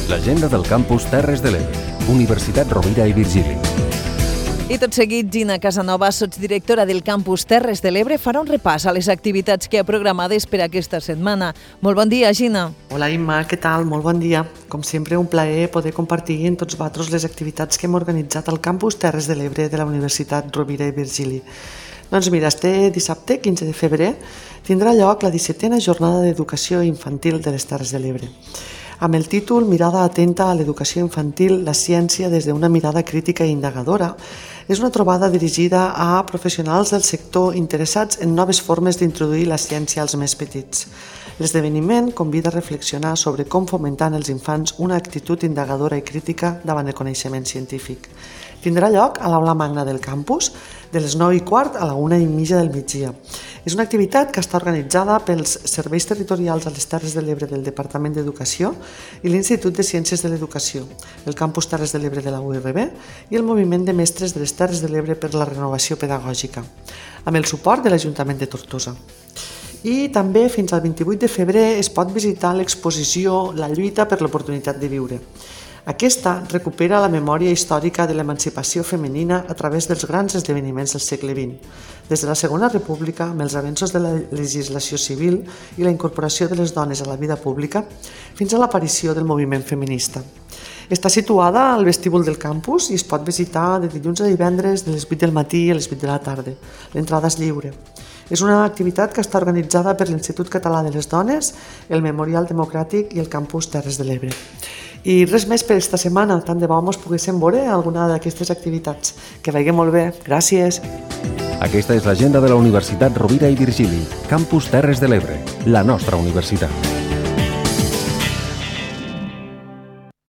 L'agenda del campus Terres de l'Ebre, Universitat Rovira i Virgili. I tot seguit, Gina Casanova, sotsdirectora del campus Terres de l'Ebre, farà un repàs a les activitats que ha programades per aquesta setmana. Molt bon dia, Gina. Hola, Imma, què tal? Molt bon dia. Com sempre, un plaer poder compartir amb tots vosaltres les activitats que hem organitzat al campus Terres de l'Ebre de la Universitat Rovira i Virgili. Doncs mira, este dissabte, 15 de febrer, tindrà lloc la 17a jornada d'educació infantil de les Terres de l'Ebre. Amb el títol Mirada atenta a l'educació infantil, la ciència des d'una mirada crítica i indagadora, és una trobada dirigida a professionals del sector interessats en noves formes d'introduir la ciència als més petits. L'esdeveniment convida a reflexionar sobre com fomentar en els infants una actitud indagadora i crítica davant el coneixement científic. Tindrà lloc a l'aula magna del campus de les 9:15 a la 1:30 del migdia. És una activitat que està organitzada pels serveis territorials a les Terres de l'Ebre del Departament d'Educació i l'Institut de Ciències de l'Educació, el campus Terres de l'Ebre de la URB i el Moviment de Mestres de les Terres de l'Ebre per la Renovació Pedagògica, amb el suport de l'Ajuntament de Tortosa. I també fins al 28 de febrer es pot visitar l'exposició La lluita per l'oportunitat de viure. Aquesta recupera la memòria històrica de l'emancipació femenina a través dels grans esdeveniments del segle XX, des de la Segona República, amb els avenços de la legislació civil i la incorporació de les dones a la vida pública, fins a l'aparició del moviment feminista. Està situada al vestíbul del campus i es pot visitar de dilluns a divendres de les 8 del matí a les 8 de la tarda. L'entrada és lliure. És una activitat que està organitzada per l'Institut Català de les Dones, el Memorial Democràtic i el campus Terres de l'Ebre. I res més per esta setmana, tant de bo mos poguéssim veure alguna d'aquestes activitats. Que vagi molt bé. Gràcies. Aquesta és l'agenda de la Universitat Rovira i Virgili, campus Terres de l'Ebre, la nostra universitat.